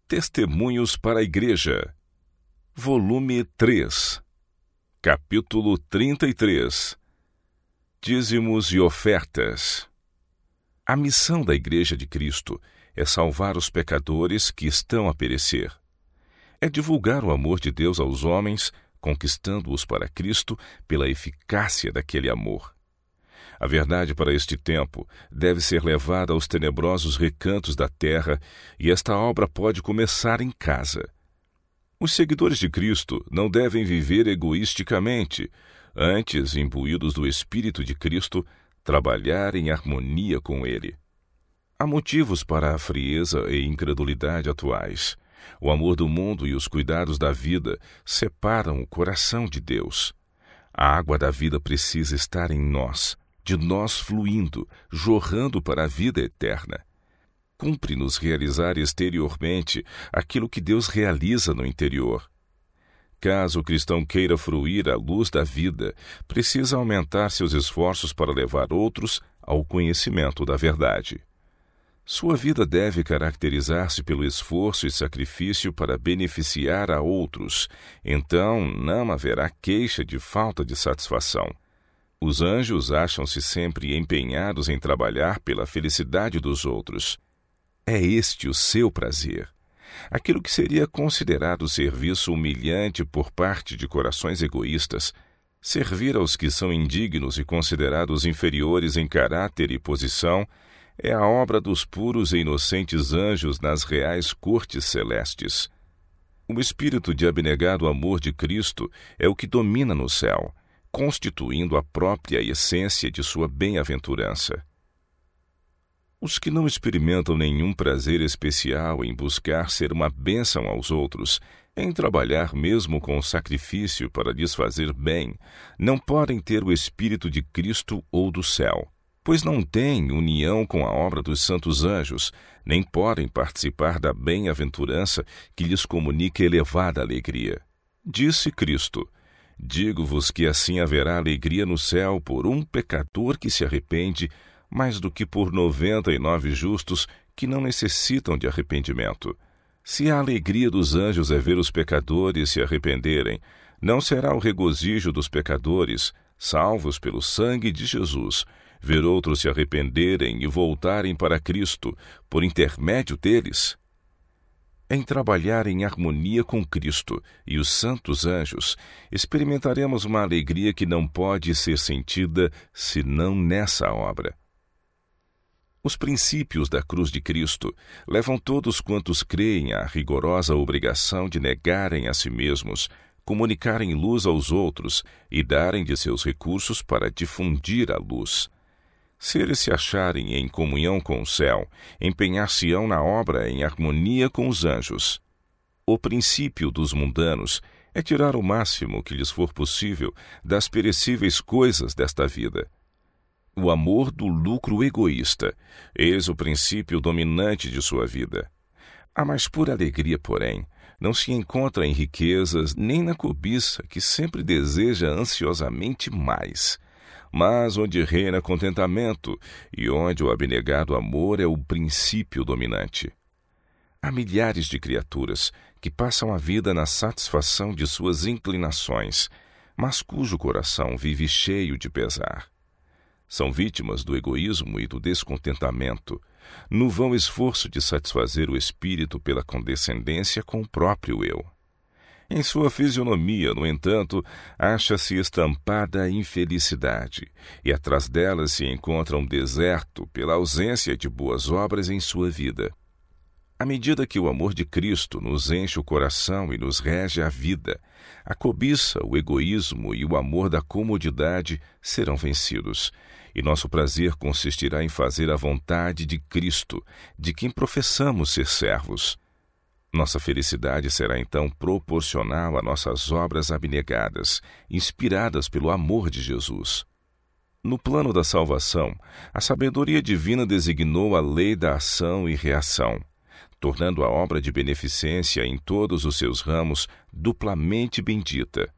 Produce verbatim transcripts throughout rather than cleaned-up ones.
Testemunhos para a Igreja, volume três, capítulo trinta e três, Dízimos e ofertas. A missão da Igreja de Cristo é salvar os pecadores que estão a perecer. É divulgar o amor de Deus aos homens, conquistando-os para Cristo pela eficácia daquele amor. A verdade para este tempo deve ser levada aos tenebrosos recantos da terra, e esta obra pode começar em casa. Os seguidores de Cristo não devem viver egoisticamente, antes, imbuídos do Espírito de Cristo, trabalhar em harmonia com Ele. Há motivos para a frieza e incredulidade atuais. O amor do mundo e os cuidados da vida separam o coração de Deus. A água da vida precisa estar em nós, de nós fluindo, jorrando para a vida eterna. Cumpre-nos realizar exteriormente aquilo que Deus realiza no interior. Caso o cristão queira fruir a luz da vida, precisa aumentar seus esforços para levar outros ao conhecimento da verdade. Sua vida deve caracterizar-se pelo esforço e sacrifício para beneficiar a outros, então não haverá queixa de falta de satisfação. Os anjos acham-se sempre empenhados em trabalhar pela felicidade dos outros. É este o seu prazer. Aquilo que seria considerado serviço humilhante por parte de corações egoístas, servir aos que são indignos e considerados inferiores em caráter e posição, é a obra dos puros e inocentes anjos nas reais cortes celestes. O espírito de abnegado amor de Cristo é o que domina no céu, constituindo a própria essência de sua bem-aventurança. Os que não experimentam nenhum prazer especial em buscar ser uma bênção aos outros, em trabalhar mesmo com sacrifício para lhes fazer bem, não podem ter o Espírito de Cristo ou do céu, pois não têm união com a obra dos santos anjos, nem podem participar da bem-aventurança que lhes comunica elevada alegria. Disse Cristo: digo-vos que assim haverá alegria no céu por um pecador que se arrepende, mais do que por noventa e nove justos que não necessitam de arrependimento. Se a alegria dos anjos é ver os pecadores se arrependerem, não será o regozijo dos pecadores, salvos pelo sangue de Jesus, ver outros se arrependerem e voltarem para Cristo por intermédio deles? Em trabalhar em harmonia com Cristo e os santos anjos, experimentaremos uma alegria que não pode ser sentida senão nessa obra. Os princípios da cruz de Cristo levam todos quantos creem à rigorosa obrigação de negarem a si mesmos, comunicarem luz aos outros e darem de seus recursos para difundir a luz. Se eles se acharem em comunhão com o céu, empenhar-se-ão na obra em harmonia com os anjos. O princípio dos mundanos é tirar o máximo que lhes for possível das perecíveis coisas desta vida. O amor do lucro egoísta, eis o princípio dominante de sua vida. A mais pura alegria, porém, não se encontra em riquezas nem na cobiça que sempre deseja ansiosamente mais, mas onde reina contentamento e onde o abnegado amor é o princípio dominante. Há milhares de criaturas que passam a vida na satisfação de suas inclinações, mas cujo coração vive cheio de pesar. São vítimas do egoísmo e do descontentamento, no vão esforço de satisfazer o espírito pela condescendência com o próprio eu. Em sua fisionomia, no entanto, acha-se estampada a infelicidade, e atrás dela se encontra um deserto pela ausência de boas obras em sua vida. À medida que o amor de Cristo nos enche o coração e nos rege a vida, a cobiça, o egoísmo e o amor da comodidade serão vencidos, e nosso prazer consistirá em fazer a vontade de Cristo, de quem professamos ser servos. Nossa felicidade será então proporcional a nossas obras abnegadas, inspiradas pelo amor de Jesus. No plano da salvação, a sabedoria divina designou a lei da ação e reação, tornando a obra de beneficência em todos os seus ramos duplamente bendita.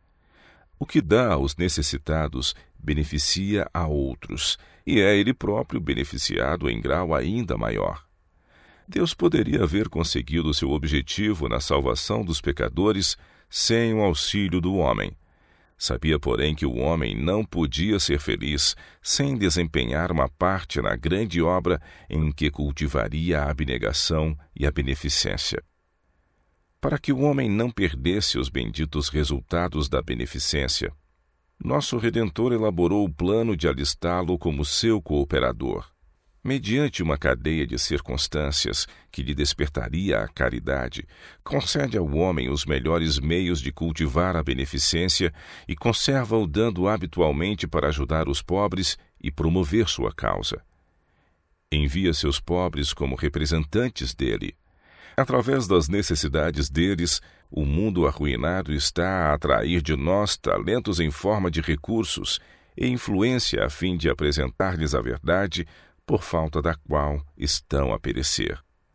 O que dá aos necessitados beneficia a outros, e é ele próprio beneficiado em grau ainda maior. Deus poderia haver conseguido seu objetivo na salvação dos pecadores sem o auxílio do homem. Sabia, porém, que o homem não podia ser feliz sem desempenhar uma parte na grande obra em que cultivaria a abnegação e a beneficência. Para que o homem não perdesse os benditos resultados da beneficência, nosso Redentor elaborou o plano de alistá-lo como seu cooperador. Mediante uma cadeia de circunstâncias que lhe despertaria a caridade, concede ao homem os melhores meios de cultivar a beneficência e conserva-o dando habitualmente para ajudar os pobres e promover sua causa. Envia seus pobres como representantes dele. Através das necessidades deles, o mundo arruinado está a atrair de nós talentos em forma de recursos e influência a fim de apresentar-lhes a verdade, por falta da qual estão a perecer.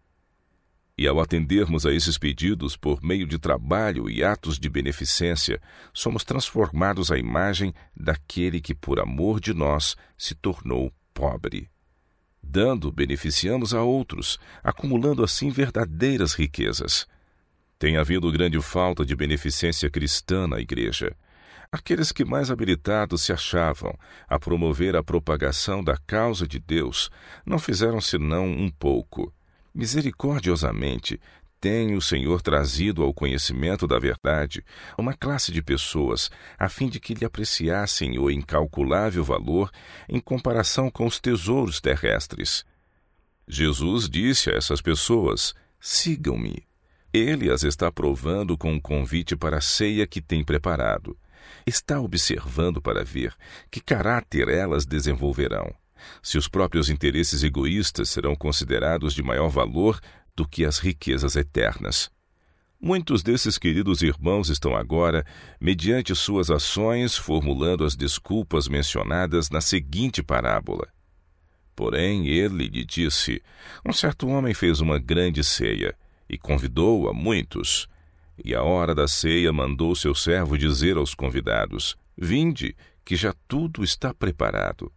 E ao atendermos a esses pedidos por meio de trabalho e atos de beneficência, somos transformados à imagem daquele que, por amor de nós, se tornou pobre. Dando, beneficiamos a outros, acumulando assim verdadeiras riquezas. Tem havido grande falta de beneficência cristã na Igreja. Aqueles que mais habilitados se achavam a promover a propagação da causa de Deus não fizeram senão um pouco. Misericordiosamente, tem o Senhor trazido ao conhecimento da verdade uma classe de pessoas a fim de que lhe apreciassem o incalculável valor em comparação com os tesouros terrestres. Jesus disse a essas pessoas: sigam-me. Ele as está provando com um convite para a ceia que tem preparado. Está observando para ver que caráter elas desenvolverão, se os próprios interesses egoístas serão considerados de maior valor do que as riquezas eternas. Muitos desses queridos irmãos estão agora, mediante suas ações, formulando as desculpas mencionadas na seguinte parábola. Porém, ele lhe disse: um certo homem fez uma grande ceia e convidou a muitos. E à hora da ceia mandou seu servo dizer aos convidados: vinde, que já tudo está preparado.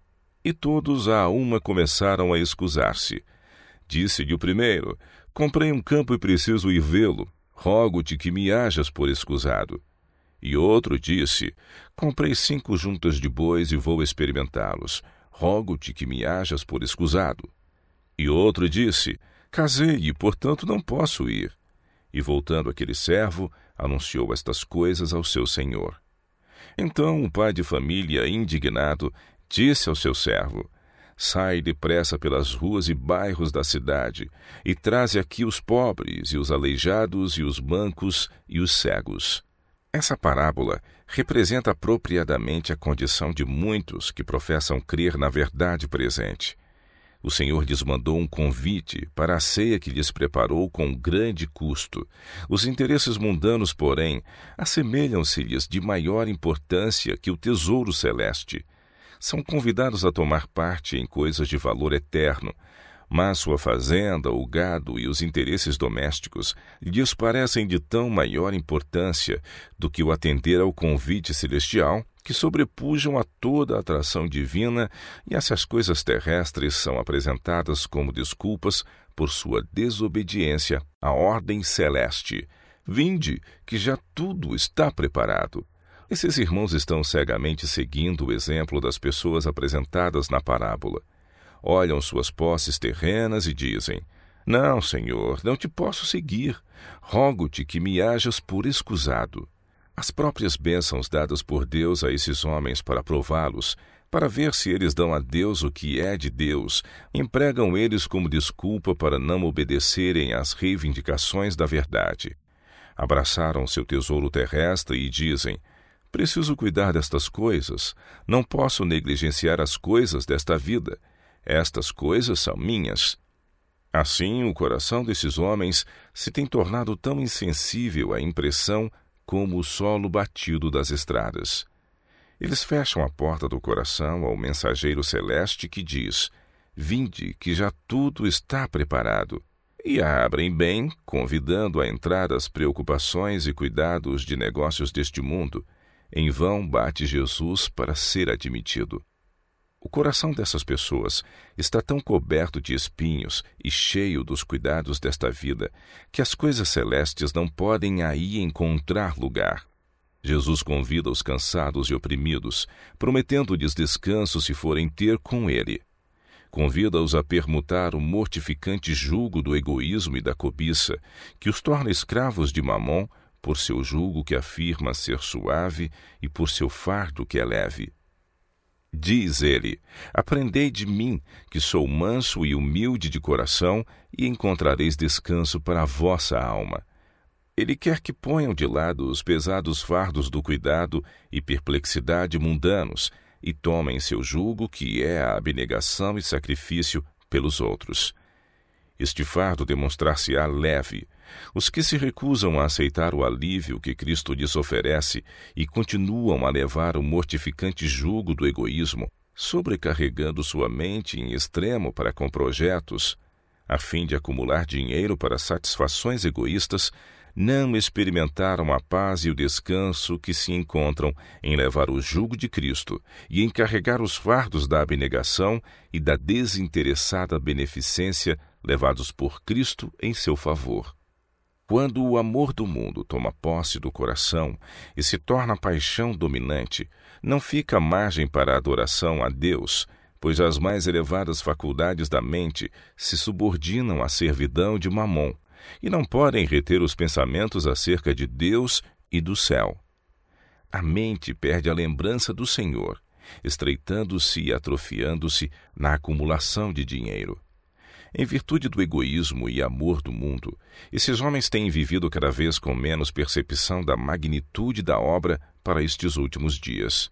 E todos à uma começaram a escusar-se. Disse-lhe o primeiro: comprei um campo e preciso ir vê-lo. Rogo-te que me hajas por escusado. E outro disse: comprei cinco juntas de bois e vou experimentá-los. Rogo-te que me hajas por escusado. E outro disse: casei e, portanto, não posso ir. E voltando aquele servo, anunciou estas coisas ao seu senhor. Então o pai de família, indignado, disse ao seu servo: sai depressa pelas ruas e bairros da cidade, e traze aqui os pobres, e os aleijados, e os mancos, e os cegos. Essa parábola representa apropriadamente a condição de muitos que professam crer na verdade presente. O Senhor lhes mandou um convite para a ceia que lhes preparou com grande custo. Os interesses mundanos, porém, assemelham-se-lhes de maior importância que o tesouro celeste. São convidados a tomar parte em coisas de valor eterno, mas sua fazenda, o gado e os interesses domésticos lhes parecem de tão maior importância do que o atender ao convite celestial, que sobrepujam a toda a atração divina, e essas coisas terrestres são apresentadas como desculpas por sua desobediência à ordem celeste. Vinde, que já tudo está preparado. Esses irmãos estão cegamente seguindo o exemplo das pessoas apresentadas na parábola. Olham suas posses terrenas e dizem: não, Senhor, não te posso seguir. Rogo-te que me hajas por escusado. As próprias bênçãos dadas por Deus a esses homens para prová-los, para ver se eles dão a Deus o que é de Deus, empregam eles como desculpa para não obedecerem às reivindicações da verdade. Abraçaram seu tesouro terrestre e dizem: preciso cuidar destas coisas, não posso negligenciar as coisas desta vida. Estas coisas são minhas. Assim, o coração desses homens se tem tornado tão insensível à impressão como o solo batido das estradas. Eles fecham a porta do coração ao mensageiro celeste que diz: vinde, que já tudo está preparado. E a abrem bem, convidando a entrar as preocupações e cuidados de negócios deste mundo. Em vão bate Jesus para ser admitido. O coração dessas pessoas está tão coberto de espinhos e cheio dos cuidados desta vida que as coisas celestes não podem aí encontrar lugar. Jesus convida os cansados e oprimidos, prometendo-lhes descanso se forem ter com Ele. Convida-os a permutar o mortificante jugo do egoísmo e da cobiça, que os torna escravos de Mamon, por seu jugo que afirma ser suave e por seu fardo que é leve. Diz ele: aprendei de mim, que sou manso e humilde de coração, e encontrareis descanso para a vossa alma. Ele quer que ponham de lado os pesados fardos do cuidado e perplexidade mundanos, e tomem seu jugo, que é a abnegação e sacrifício pelos outros. Este fardo demonstrar-se-á leve. Os que se recusam a aceitar o alívio que Cristo lhes oferece e continuam a levar o mortificante jugo do egoísmo, sobrecarregando sua mente em extremo para com projetos, a fim de acumular dinheiro para satisfações egoístas, não experimentaram a paz e o descanso que se encontram em levar o jugo de Cristo e em carregar os fardos da abnegação e da desinteressada beneficência levados por Cristo em seu favor. Quando o amor do mundo toma posse do coração e se torna a paixão dominante, não fica margem para a adoração a Deus, pois as mais elevadas faculdades da mente se subordinam à servidão de Mamon, e não podem reter os pensamentos acerca de Deus e do céu. A mente perde a lembrança do Senhor, estreitando-se e atrofiando-se na acumulação de dinheiro. Em virtude do egoísmo e amor do mundo, esses homens têm vivido cada vez com menos percepção da magnitude da obra para estes últimos dias.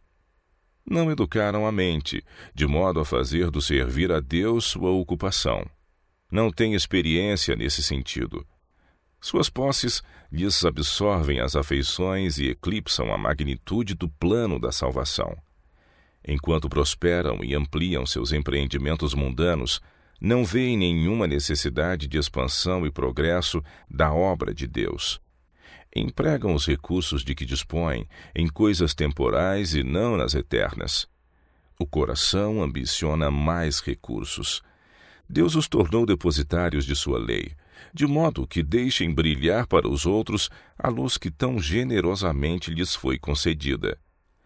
Não educaram a mente, de modo a fazer do servir a Deus sua ocupação. Não têm experiência nesse sentido. Suas posses lhes absorvem as afeições e eclipsam a magnitude do plano da salvação. Enquanto prosperam e ampliam seus empreendimentos mundanos, não veem nenhuma necessidade de expansão e progresso da obra de Deus. Empregam os recursos de que dispõem em coisas temporais e não nas eternas. O coração ambiciona mais recursos. Deus os tornou depositários de sua lei, de modo que deixem brilhar para os outros a luz que tão generosamente lhes foi concedida.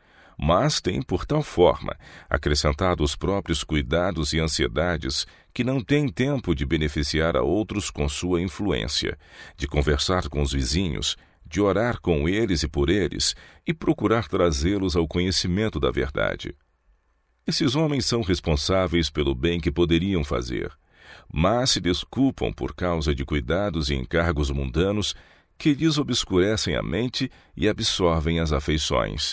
Mas têm, por tal forma, acrescentado os próprios cuidados e ansiedades que não têm tempo de beneficiar a outros com sua influência, de conversar com os vizinhos, de orar com eles e por eles, e procurar trazê-los ao conhecimento da verdade. Esses homens são responsáveis pelo bem que poderiam fazer, mas se desculpam por causa de cuidados e encargos mundanos que lhes obscurecem a mente e absorvem as afeições.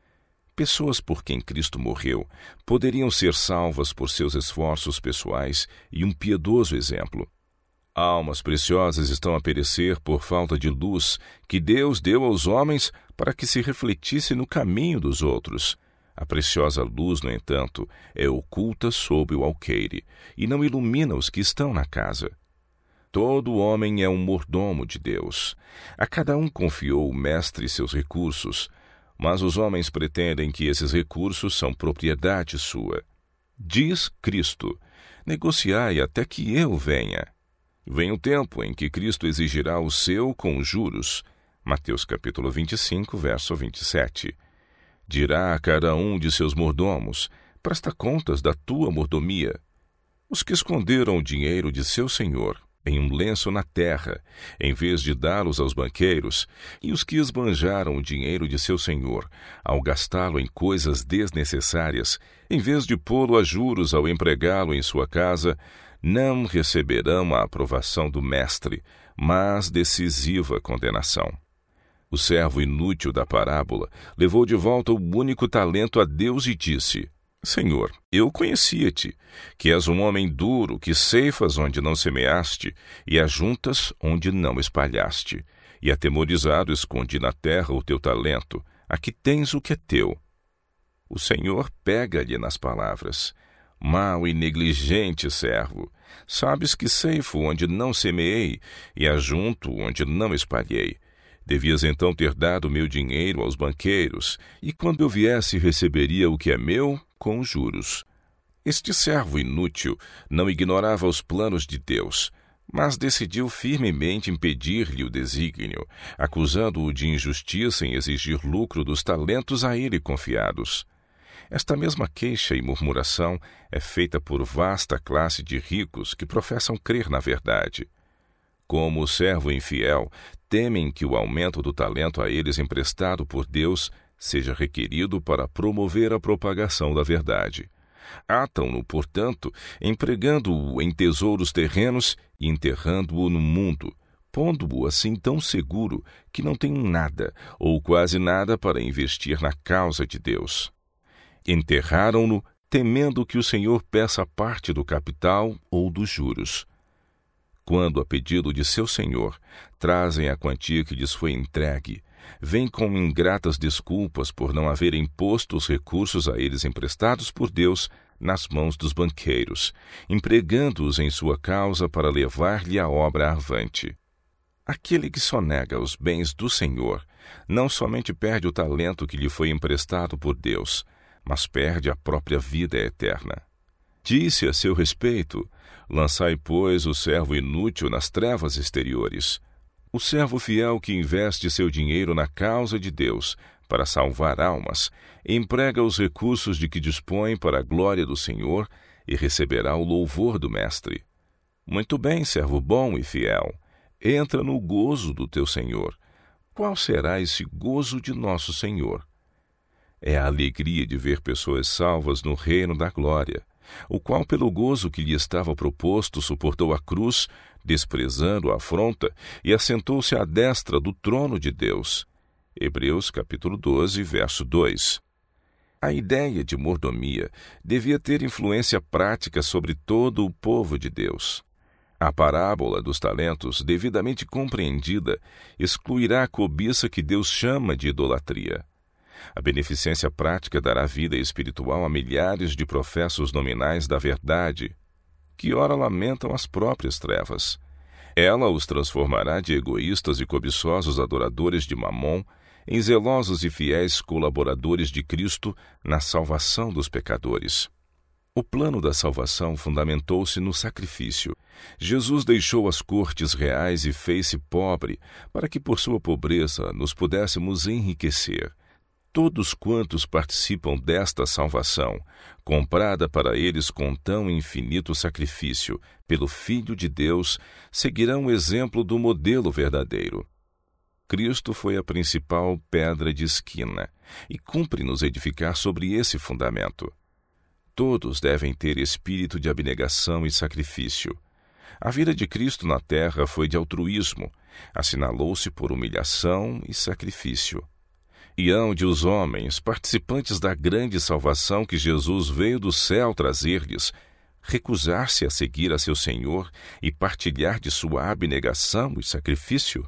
Pessoas por quem Cristo morreu poderiam ser salvas por seus esforços pessoais e um piedoso exemplo. Almas preciosas estão a perecer por falta de luz que Deus deu aos homens para que se refletisse no caminho dos outros. A preciosa luz, no entanto, é oculta sob o alqueire e não ilumina os que estão na casa. Todo homem é um mordomo de Deus. A cada um confiou o mestre seus recursos, mas os homens pretendem que esses recursos são propriedade sua. Diz Cristo: negociai até que eu venha. Vem o tempo em que Cristo exigirá o seu com juros. Mateus capítulo vinte e cinco, verso vinte e sete. Dirá a cada um de seus mordomos: presta contas da tua mordomia. Os que esconderam o dinheiro de seu senhor em um lenço na terra, em vez de dá-los aos banqueiros, e os que esbanjaram o dinheiro de seu senhor, ao gastá-lo em coisas desnecessárias, em vez de pô-lo a juros ao empregá-lo em sua casa, não receberão a aprovação do mestre, mas decisiva condenação. O servo inútil da parábola levou de volta o único talento a Deus e disse: Senhor, eu conhecia-te, que és um homem duro, que ceifas onde não semeaste, e ajuntas onde não espalhaste. E atemorizado escondi na terra o teu talento, aqui tens o que é teu. O Senhor pega-lhe nas palavras: mau e negligente servo, sabes que ceifo onde não semeei, e ajunto onde não espalhei. Devias então ter dado meu dinheiro aos banqueiros, e quando eu viesse receberia o que é meu com juros. Este servo inútil não ignorava os planos de Deus, mas decidiu firmemente impedir-lhe o desígnio, acusando-o de injustiça em exigir lucro dos talentos a ele confiados. Esta mesma queixa e murmuração é feita por vasta classe de ricos que professam crer na verdade. Como o servo infiel, temem que o aumento do talento a eles emprestado por Deus seja requerido para promover a propagação da verdade. Atam-no, portanto, empregando-o em tesouros terrenos e enterrando-o no mundo, pondo-o assim tão seguro que não tem nada ou quase nada para investir na causa de Deus. Enterraram-no, temendo que o Senhor peça parte do capital ou dos juros. Quando, a pedido de seu senhor, trazem a quantia que lhes foi entregue, vêm com ingratas desculpas por não haverem posto os recursos a eles emprestados por Deus nas mãos dos banqueiros, empregando-os em sua causa para levar-lhe a obra avante. Aquele que sonega os bens do Senhor não somente perde o talento que lhe foi emprestado por Deus, mas perde a própria vida eterna. Disse a seu respeito: lançai, pois, o servo inútil nas trevas exteriores. O servo fiel que investe seu dinheiro na causa de Deus para salvar almas, emprega os recursos de que dispõe para a glória do Senhor e receberá o louvor do Mestre. Muito bem, servo bom e fiel, entra no gozo do teu Senhor. Qual será esse gozo de nosso Senhor? É a alegria de ver pessoas salvas no reino da glória, o qual, pelo gozo que lhe estava proposto, suportou a cruz, desprezando a afronta, e assentou-se à destra do trono de Deus. Hebreus capítulo doze, verso dois. A ideia de mordomia devia ter influência prática sobre todo o povo de Deus. A parábola dos talentos, devidamente compreendida, excluirá a cobiça que Deus chama de idolatria. A beneficência prática dará vida espiritual a milhares de professos nominais da verdade, que ora lamentam as próprias trevas. Ela os transformará de egoístas e cobiçosos adoradores de Mamon em zelosos e fiéis colaboradores de Cristo na salvação dos pecadores. O plano da salvação fundamentou-se no sacrifício. Jesus deixou as cortes reais e fez-se pobre, para que por sua pobreza nos pudéssemos enriquecer. Todos quantos participam desta salvação, comprada para eles com tão infinito sacrifício pelo Filho de Deus, seguirão o exemplo do modelo verdadeiro. Cristo foi a principal pedra de esquina e cumpre-nos edificar sobre esse fundamento. Todos devem ter espírito de abnegação e sacrifício. A vida de Cristo na terra foi de altruísmo, assinalou-se por humilhação e sacrifício. E hão de os homens, participantes da grande salvação que Jesus veio do céu trazer-lhes, recusar-se a seguir a seu Senhor e partilhar de sua abnegação e sacrifício?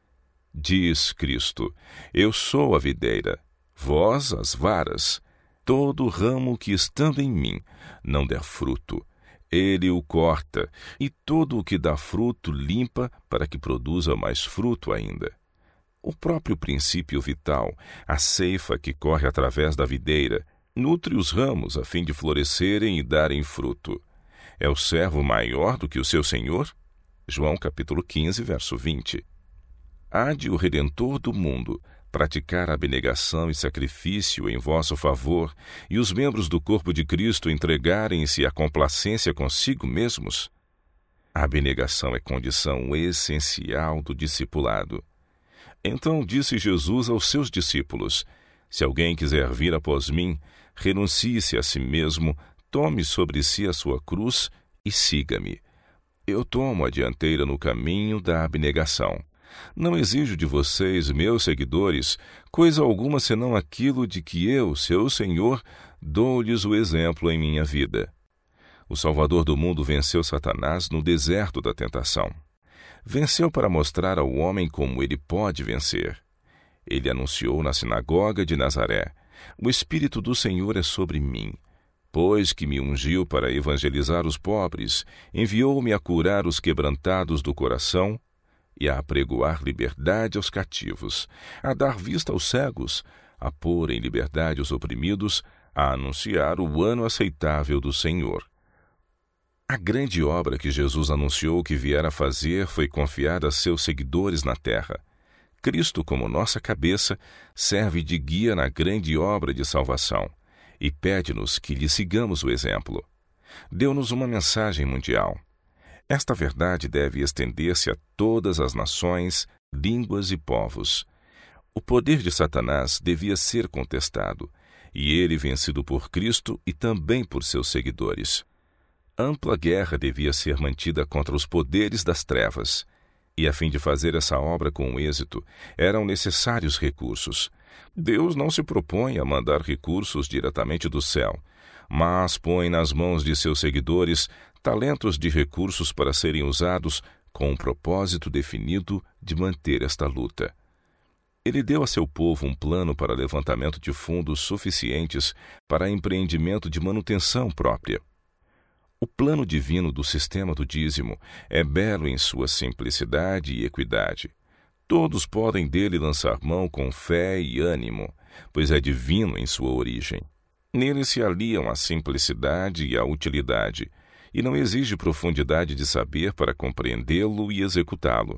Diz Cristo: eu sou a videira, vós as varas. Todo ramo que estando em mim não der fruto, ele o corta, e todo o que dá fruto limpa para que produza mais fruto ainda. O próprio princípio vital, a seifa que corre através da videira, nutre os ramos a fim de florescerem e darem fruto. É o servo maior do que o seu senhor? João capítulo quinze, verso vinte. Há de o Redentor do mundo praticar abnegação e sacrifício em vosso favor, e os membros do corpo de Cristo entregarem-se à complacência consigo mesmos? A abnegação é condição essencial do discipulado. Então disse Jesus aos seus discípulos: se alguém quiser vir após mim, renuncie-se a si mesmo, tome sobre si a sua cruz e siga-me. Eu tomo a dianteira no caminho da abnegação. Não exijo de vocês, meus seguidores, coisa alguma senão aquilo de que eu, seu Senhor, dou-lhes o exemplo em minha vida. O Salvador do mundo venceu Satanás no deserto da tentação. Venceu para mostrar ao homem como ele pode vencer. Ele anunciou na sinagoga de Nazaré: o Espírito do Senhor é sobre mim, pois que me ungiu para evangelizar os pobres, enviou-me a curar os quebrantados do coração e a apregoar liberdade aos cativos, a dar vista aos cegos, a pôr em liberdade os oprimidos, a anunciar o ano aceitável do Senhor. A grande obra que Jesus anunciou que viera fazer foi confiada a seus seguidores na terra. Cristo, como nossa cabeça, serve de guia na grande obra de salvação e pede-nos que lhe sigamos o exemplo. Deu-nos uma mensagem mundial. Esta verdade deve estender-se a todas as nações, línguas e povos. O poder de Satanás devia ser contestado, e ele vencido por Cristo e também por seus seguidores. Ampla guerra devia ser mantida contra os poderes das trevas, e a fim de fazer essa obra com êxito, eram necessários recursos. Deus não se propõe a mandar recursos diretamente do céu, mas põe nas mãos de seus seguidores talentos de recursos para serem usados com um propósito definido de manter esta luta. Ele deu a seu povo um plano para levantamento de fundos suficientes para empreendimento de manutenção própria. O plano divino do sistema do dízimo é belo em sua simplicidade e equidade. Todos podem dele lançar mão com fé e ânimo, pois é divino em sua origem. Nele se aliam a simplicidade e a utilidade, e não exige profundidade de saber para compreendê-lo e executá-lo.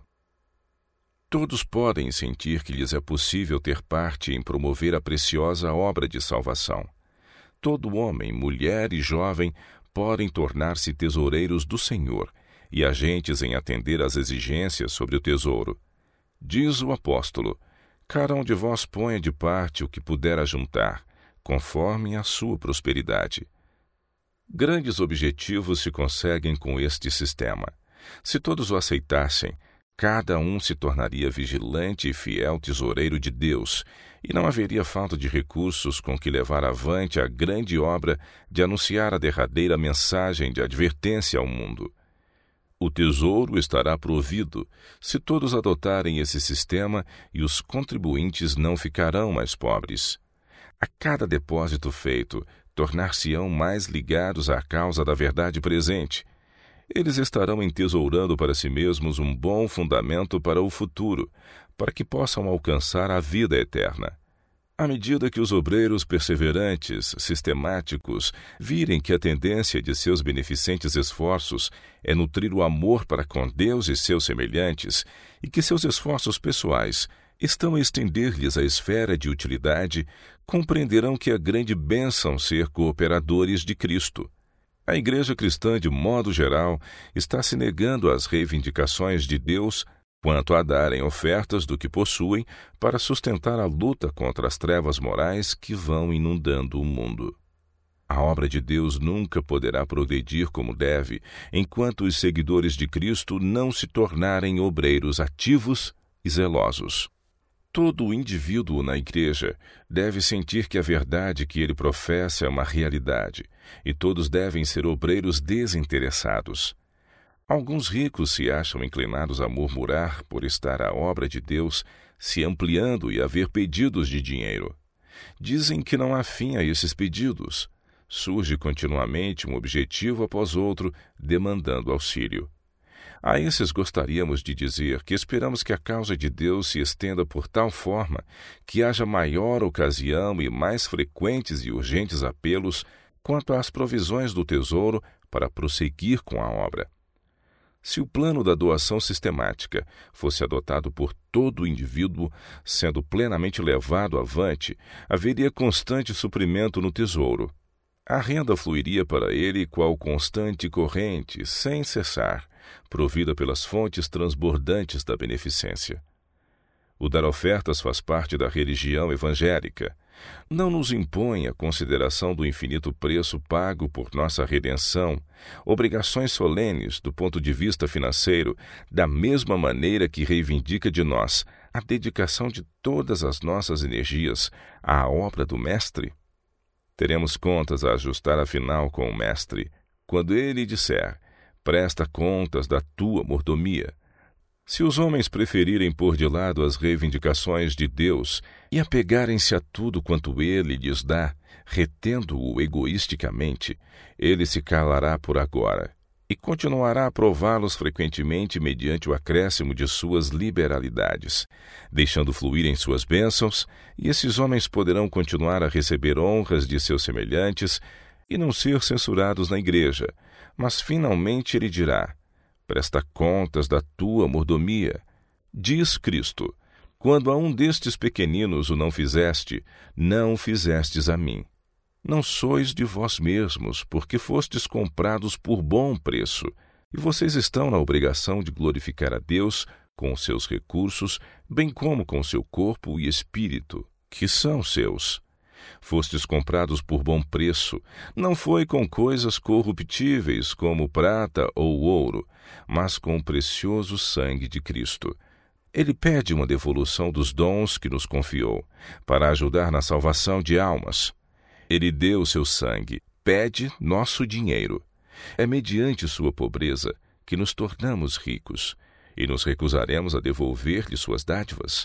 Todos podem sentir que lhes é possível ter parte em promover a preciosa obra de salvação. Todo homem, mulher e jovem podem tornar-se tesoureiros do Senhor e agentes em atender às exigências sobre o tesouro. Diz o apóstolo: cada um de vós ponha de parte o que puder ajuntar, conforme a sua prosperidade. Grandes objetivos se conseguem com este sistema. Se todos o aceitassem, cada um se tornaria vigilante e fiel tesoureiro de Deus, e não haveria falta de recursos com que levar avante a grande obra de anunciar a derradeira mensagem de advertência ao mundo. O tesouro estará provido se todos adotarem esse sistema, e os contribuintes não ficarão mais pobres. A cada depósito feito, tornar-se-ão mais ligados à causa da verdade presente. Eles estarão entesourando para si mesmos um bom fundamento para o futuro, para que possam alcançar a vida eterna. À medida que os obreiros perseverantes, sistemáticos, virem que a tendência de seus beneficentes esforços é nutrir o amor para com Deus e seus semelhantes, e que seus esforços pessoais estão a estender-lhes a esfera de utilidade, compreenderão que é grande bênção ser cooperadores de Cristo. A Igreja cristã, de modo geral, está se negando às reivindicações de Deus quanto a darem ofertas do que possuem para sustentar a luta contra as trevas morais que vão inundando o mundo. A obra de Deus nunca poderá progredir como deve, enquanto os seguidores de Cristo não se tornarem obreiros ativos e zelosos. Todo indivíduo na Igreja deve sentir que a verdade que ele professa é uma realidade, e todos devem ser obreiros desinteressados. Alguns ricos se acham inclinados a murmurar por estar a obra de Deus se ampliando e haver pedidos de dinheiro. Dizem que não há fim a esses pedidos. Surge continuamente um objetivo após outro, demandando auxílio. A esses gostaríamos de dizer que esperamos que a causa de Deus se estenda por tal forma que haja maior ocasião e mais frequentes e urgentes apelos quanto às provisões do tesouro para prosseguir com a obra. Se o plano da doação sistemática fosse adotado por todo indivíduo, sendo plenamente levado avante, haveria constante suprimento no tesouro. A renda fluiria para ele qual constante corrente, sem cessar, provida pelas fontes transbordantes da beneficência. O dar ofertas faz parte da religião evangélica. Não nos impõe a consideração do infinito preço pago por nossa redenção, obrigações solenes do ponto de vista financeiro, da mesma maneira que reivindica de nós a dedicação de todas as nossas energias à obra do Mestre. Teremos contas a ajustar afinal com o Mestre, quando ele disser: presta contas da tua mordomia. Se os homens preferirem pôr de lado as reivindicações de Deus e apegarem-se a tudo quanto ele lhes dá, retendo-o egoisticamente, ele se calará por agora, e continuará a prová-los frequentemente mediante o acréscimo de suas liberalidades, deixando fluir em suas bênçãos, e esses homens poderão continuar a receber honras de seus semelhantes e não ser censurados na igreja, mas finalmente ele dirá: presta contas da tua mordomia. Diz Cristo: quando a um destes pequeninos o não fizeste, não o fizestes a mim. Não sois de vós mesmos, porque fostes comprados por bom preço, e vocês estão na obrigação de glorificar a Deus com os seus recursos, bem como com seu corpo e espírito, que são seus. Fostes comprados por bom preço, não foi com coisas corruptíveis como prata ou ouro, mas com o precioso sangue de Cristo. Ele pede uma devolução dos dons que nos confiou, para ajudar na salvação de almas. Ele deu seu sangue, pede nosso dinheiro. É mediante sua pobreza que nos tornamos ricos, e nos recusaremos a devolver-lhe suas dádivas.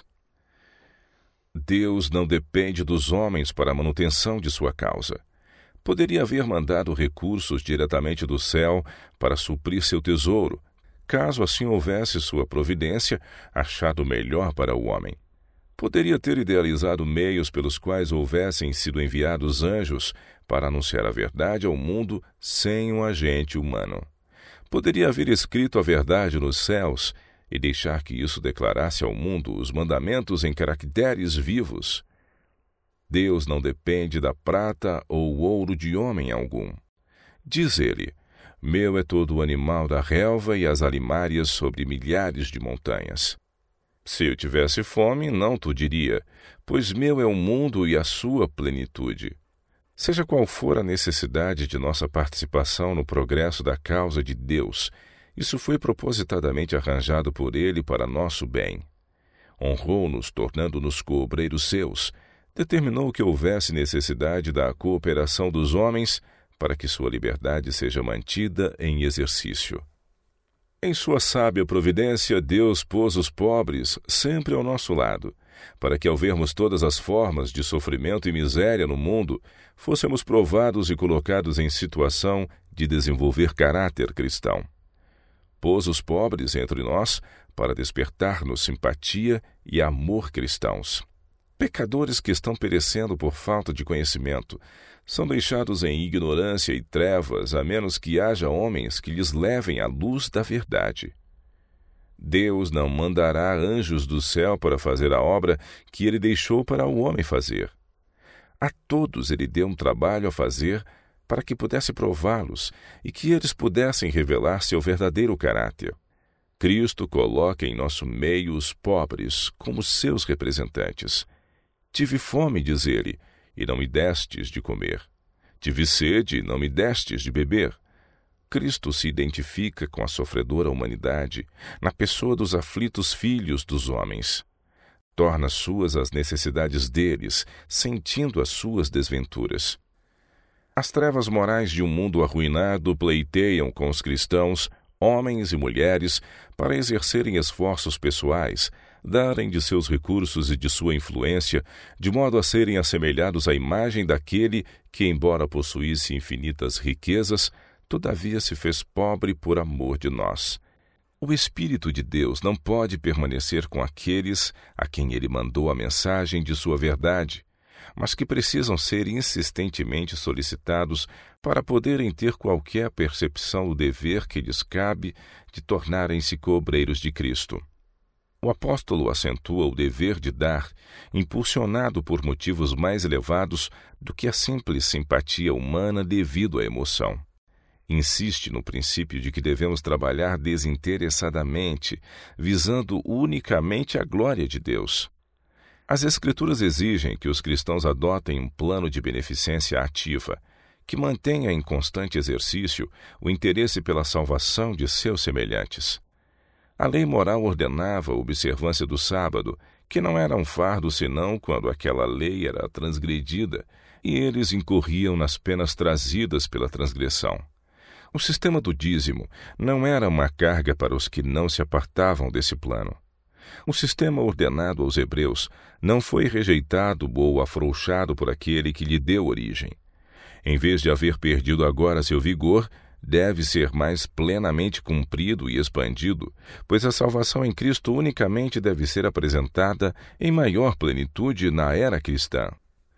Deus não depende dos homens para a manutenção de sua causa. Poderia haver mandado recursos diretamente do céu para suprir seu tesouro, caso assim houvesse sua providência achado melhor para o homem. Poderia ter idealizado meios pelos quais houvessem sido enviados anjos para anunciar a verdade ao mundo sem um agente humano. Poderia haver escrito a verdade nos céus e deixar que isso declarasse ao mundo os mandamentos em caracteres vivos. Deus não depende da prata ou ouro de homem algum. Diz ele: meu é todo o animal da relva e as alimárias sobre milhares de montanhas. Se eu tivesse fome, não tu diria, pois meu é o mundo e a sua plenitude. Seja qual for a necessidade de nossa participação no progresso da causa de Deus, isso foi propositadamente arranjado por Ele para nosso bem. Honrou-nos, tornando-nos coobreiros seus, determinou que houvesse necessidade da cooperação dos homens para que sua liberdade seja mantida em exercício. Em sua sábia providência, Deus pôs os pobres sempre ao nosso lado, para que, ao vermos todas as formas de sofrimento e miséria no mundo, fôssemos provados e colocados em situação de desenvolver caráter cristão. Pôs os pobres entre nós para despertar-nos simpatia e amor cristãos. Pecadores que estão perecendo por falta de conhecimento são deixados em ignorância e trevas, a menos que haja homens que lhes levem a luz da verdade. Deus não mandará anjos do céu para fazer a obra que ele deixou para o homem fazer. A todos ele deu um trabalho a fazer para que pudesse prová-los e que eles pudessem revelar seu verdadeiro caráter. Cristo coloca em nosso meio os pobres como seus representantes. Tive fome, diz ele, e não me destes de comer. Tive sede, e não me destes de beber. Cristo se identifica com a sofredora humanidade na pessoa dos aflitos filhos dos homens. Torna suas as necessidades deles, sentindo as suas desventuras. As trevas morais de um mundo arruinado pleiteiam com os cristãos, homens e mulheres, para exercerem esforços pessoais, darem de seus recursos e de sua influência, de modo a serem assemelhados à imagem daquele que, embora possuísse infinitas riquezas, todavia se fez pobre por amor de nós. O Espírito de Deus não pode permanecer com aqueles a quem ele mandou a mensagem de sua verdade, mas que precisam ser insistentemente solicitados para poderem ter qualquer percepção do dever que lhes cabe de tornarem-se coobreiros de Cristo. O apóstolo acentua o dever de dar, impulsionado por motivos mais elevados do que a simples simpatia humana devido à emoção. Insiste no princípio de que devemos trabalhar desinteressadamente, visando unicamente a glória de Deus. As Escrituras exigem que os cristãos adotem um plano de beneficência ativa, que mantenha em constante exercício o interesse pela salvação de seus semelhantes. A lei moral ordenava a observância do sábado, que não era um fardo senão quando aquela lei era transgredida, e eles incorriam nas penas trazidas pela transgressão. O sistema do dízimo não era uma carga para os que não se apartavam desse plano. O sistema ordenado aos hebreus não foi rejeitado ou afrouxado por aquele que lhe deu origem. Em vez de haver perdido agora seu vigor, deve ser mais plenamente cumprido e expandido, pois a salvação em Cristo unicamente deve ser apresentada em maior plenitude na era cristã.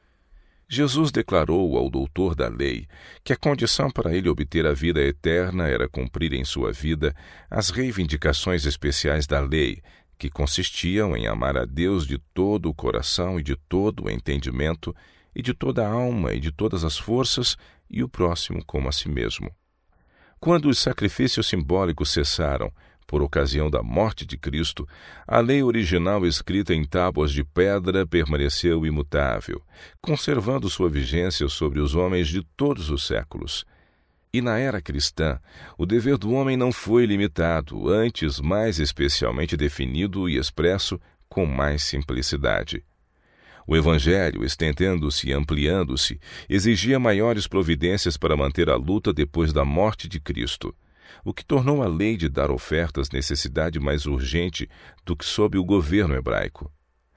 Jesus declarou ao doutor da lei que a condição para ele obter a vida eterna era cumprir em sua vida as reivindicações especiais da lei, que consistiam em amar a Deus de todo o coração e de todo o entendimento, e de toda a alma e de todas as forças, e o próximo como a si mesmo. Quando os sacrifícios simbólicos cessaram, por ocasião da morte de Cristo, a lei original escrita em tábuas de pedra permaneceu imutável, conservando sua vigência sobre os homens de todos os séculos. E na era cristã, o dever do homem não foi limitado, antes mais especialmente definido e expresso com mais simplicidade. O Evangelho, estendendo-se e ampliando-se, exigia maiores providências para manter a luta depois da morte de Cristo, o que tornou a lei de dar ofertas necessidade mais urgente do que sob o governo hebraico.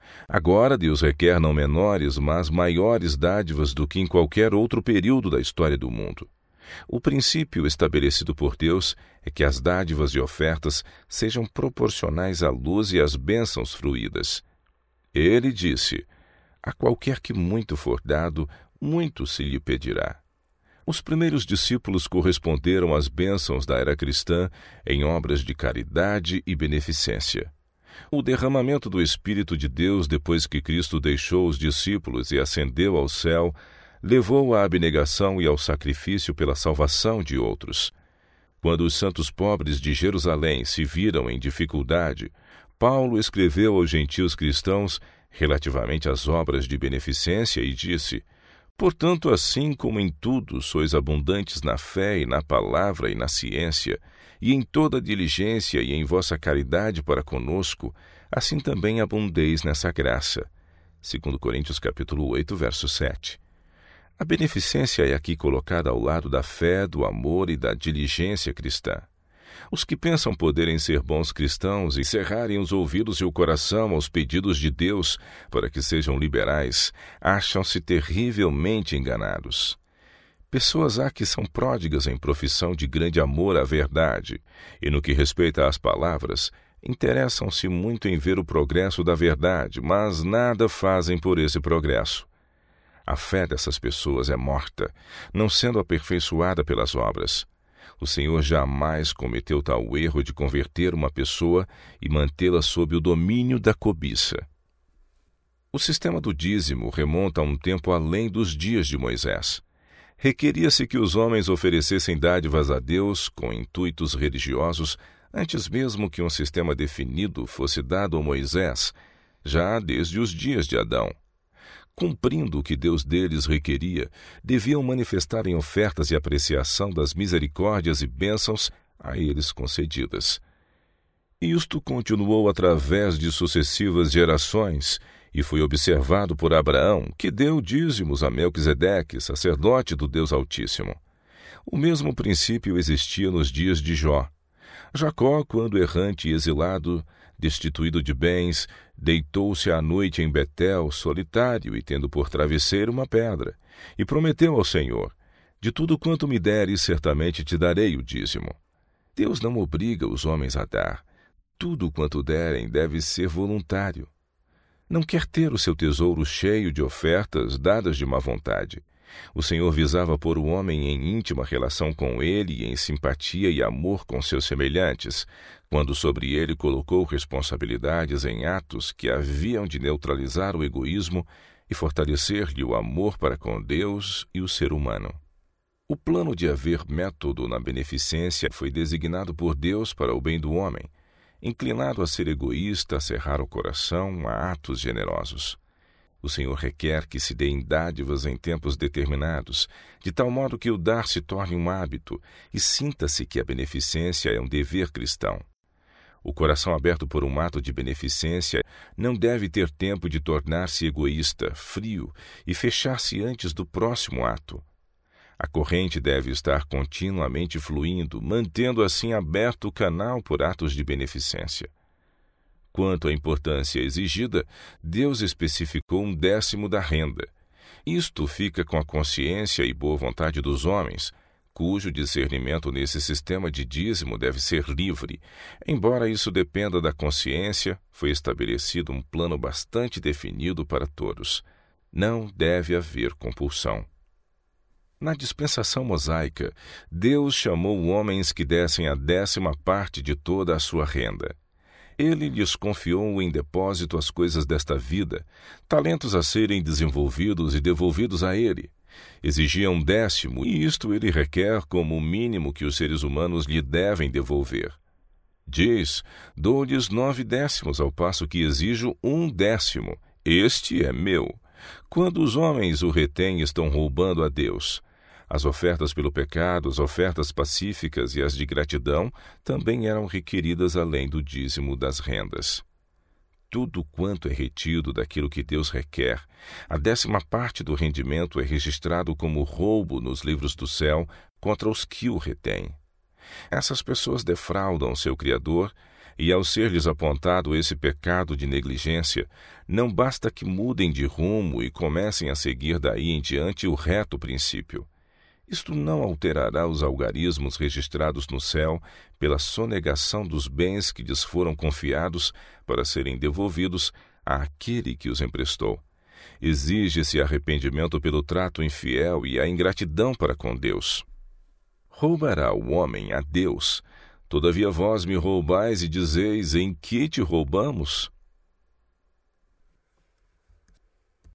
Agora Deus requer não menores, mas maiores dádivas do que em qualquer outro período da história do mundo. O princípio estabelecido por Deus é que as dádivas e ofertas sejam proporcionais à luz e às bênçãos fruídas. Ele disse: a qualquer que muito for dado, muito se lhe pedirá. Os primeiros discípulos corresponderam às bênçãos da era cristã em obras de caridade e beneficência. O derramamento do Espírito de Deus depois que Cristo deixou os discípulos e ascendeu ao céu, levou à abnegação e ao sacrifício pela salvação de outros. Quando os santos pobres de Jerusalém se viram em dificuldade, Paulo escreveu aos gentios cristãos relativamente às obras de beneficência e disse: portanto, assim como em tudo sois abundantes na fé e na palavra e na ciência, e em toda diligência e em vossa caridade para conosco, assim também abundeis nessa graça. Segundo Coríntios capítulo oito, verso sete. A beneficência é aqui colocada ao lado da fé, do amor e da diligência cristã. Os que pensam poderem ser bons cristãos e cerrarem os ouvidos e o coração aos pedidos de Deus para que sejam liberais, acham-se terrivelmente enganados. Pessoas há que são pródigas em profissão de grande amor à verdade, e no que respeita às palavras, interessam-se muito em ver o progresso da verdade, mas nada fazem por esse progresso. A fé dessas pessoas é morta, não sendo aperfeiçoada pelas obras. O Senhor jamais cometeu tal erro de converter uma pessoa e mantê-la sob o domínio da cobiça. O sistema do dízimo remonta a um tempo além dos dias de Moisés. Requeria-se que os homens oferecessem dádivas a Deus com intuitos religiosos antes mesmo que um sistema definido fosse dado a Moisés, já desde os dias de Adão. Cumprindo o que Deus deles requeria, deviam manifestar em ofertas e apreciação das misericórdias e bênçãos a eles concedidas. Isto continuou através de sucessivas gerações, e foi observado por Abraão, que deu dízimos a Melquisedeque, sacerdote do Deus Altíssimo. O mesmo princípio existia nos dias de Jó. Jacó, quando errante e exilado, destituído de bens, deitou-se à noite em Betel, solitário e tendo por travesseiro uma pedra, e prometeu ao Senhor: de tudo quanto me deres, certamente te darei o dízimo. Deus não obriga os homens a dar. Tudo quanto derem deve ser voluntário. Não quer ter o seu tesouro cheio de ofertas dadas de má vontade. O Senhor visava pôr o homem em íntima relação com ele e em simpatia e amor com seus semelhantes, quando sobre ele colocou responsabilidades em atos que haviam de neutralizar o egoísmo e fortalecer-lhe o amor para com Deus e o ser humano. O plano de haver método na beneficência foi designado por Deus para o bem do homem, inclinado a ser egoísta, a cerrar o coração a atos generosos. O Senhor requer que se deem dádivas em tempos determinados, de tal modo que o dar se torne um hábito e sinta-se que a beneficência é um dever cristão. O coração aberto por um ato de beneficência não deve ter tempo de tornar-se egoísta, frio e fechar-se antes do próximo ato. A corrente deve estar continuamente fluindo, mantendo assim aberto o canal por atos de beneficência. Quanto à importância exigida, Deus especificou um décimo da renda. Isto fica com a consciência e boa vontade dos homens, cujo discernimento nesse sistema de dízimo deve ser livre. Embora isso dependa da consciência, foi estabelecido um plano bastante definido para todos. Não deve haver compulsão. Na dispensação mosaica, Deus chamou homens que dessem a décima parte de toda a sua renda. Ele lhes confiou em depósito as coisas desta vida, talentos a serem desenvolvidos e devolvidos a ele. Exigia um décimo, e isto ele requer como o mínimo que os seres humanos lhe devem devolver. Diz, dou-lhes nove décimos, ao passo que exijo um décimo. Este é meu. Quando os homens o retêm, estão roubando a Deus. As ofertas pelo pecado, as ofertas pacíficas e as de gratidão também eram requeridas além do dízimo das rendas. Tudo quanto é retido daquilo que Deus requer, a décima parte do rendimento é registrado como roubo nos livros do céu contra os que o retêm. Essas pessoas defraudam seu Criador, e ao ser-lhes apontado esse pecado de negligência, não basta que mudem de rumo e comecem a seguir daí em diante o reto princípio. Isto não alterará os algarismos registrados no céu pela sonegação dos bens que lhes foram confiados para serem devolvidos àquele que os emprestou. Exige-se arrependimento pelo trato infiel e a ingratidão para com Deus. Roubará o homem a Deus? Todavia vós me roubais e dizeis, em que te roubamos?